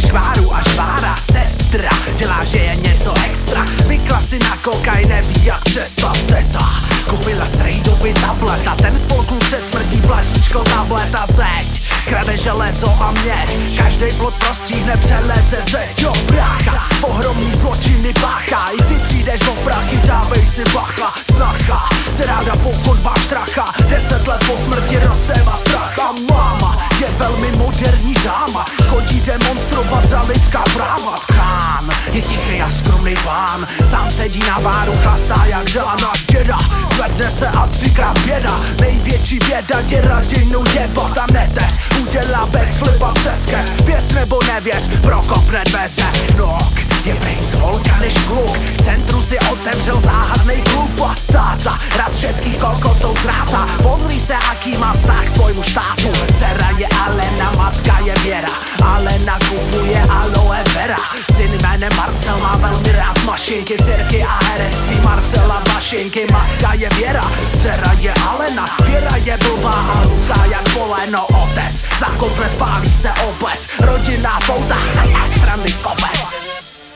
škváru a žvára sestra dělá, že je něco extra. Zvykla si na kokaj, neví jak přestat teta. Koupila strejdovi tableta, ten spolknul před smrtí platíčko tableta zeď. Krade železo a měch, každej plot prostříhne, přeleze zeď. Jo brácha, ohromný zločiny páchá, i ty přijdeš o prachy, dávej si bacha. Snacha, se ráda po chodbách štracha, 10 let po smrti rozsévá stracha. Máma je velmi moderní dáma, chodí demonstrovat za lidská práva. Tchán je tichý a skromný pán, sám sedí na báru, chlastá jak žána. Děda zvedne se a 3krát běda, největší věda je radinu jebat a neteř. Udělá backflip a přes keř, věř nebo nevěř, prokopne dveře. Vnuk je bejt holka než kluk, v centru si otevřel záhadnej klub. A táta raz všetkých kolkotou zráta, pozri se aký má vztah k tvojmu štátu. Dcera je Alena, matka je Věra, Alena kupuje aloe vera. Syn jménem Marcel má velmi rád mašinky, sirky a herectví Marcela Vašinky. Matka je Věra, dcera je Alena, Věra je blbá a hluchá jak poleno. Otec zakopne, spálí se obec, rodinná pouta, sranný kopec.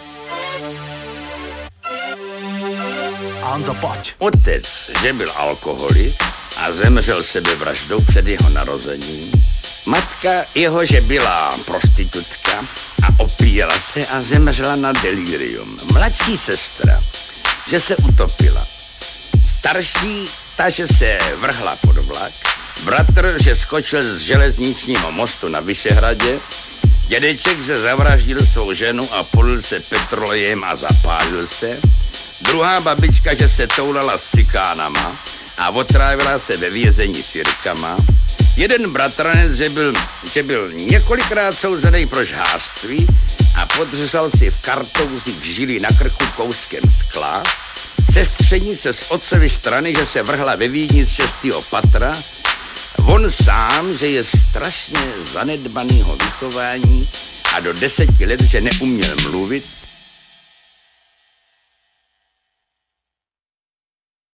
Honzo, pojď. Otec, že byl alkoholik a zemřel sebevraždou před jeho narozením. Matka jeho, že byla prostitutka a opíjela se a zemřela na delirium. Mladší sestra, že se utopila. Starší, ta, že se vrhla pod vlak. Bratr, že skočil z železničního mostu na Vyšehradě. Dědeček se zavraždil svou ženu a polil se petrolejem a zapálil se. Druhá babička, že se toulala s cikánama a otrávila se ve vězení sirkama. Jeden bratranec, že byl několikrát souzený pro žhářství a podřezal si v kartouzích žili na krku kouskem skla. Sestřenice z otcovy strany, že se vrhla ve Vídni z 6. patra. On sám, že je strašně zanedbanýho vychování a do 10 let, že neuměl mluvit,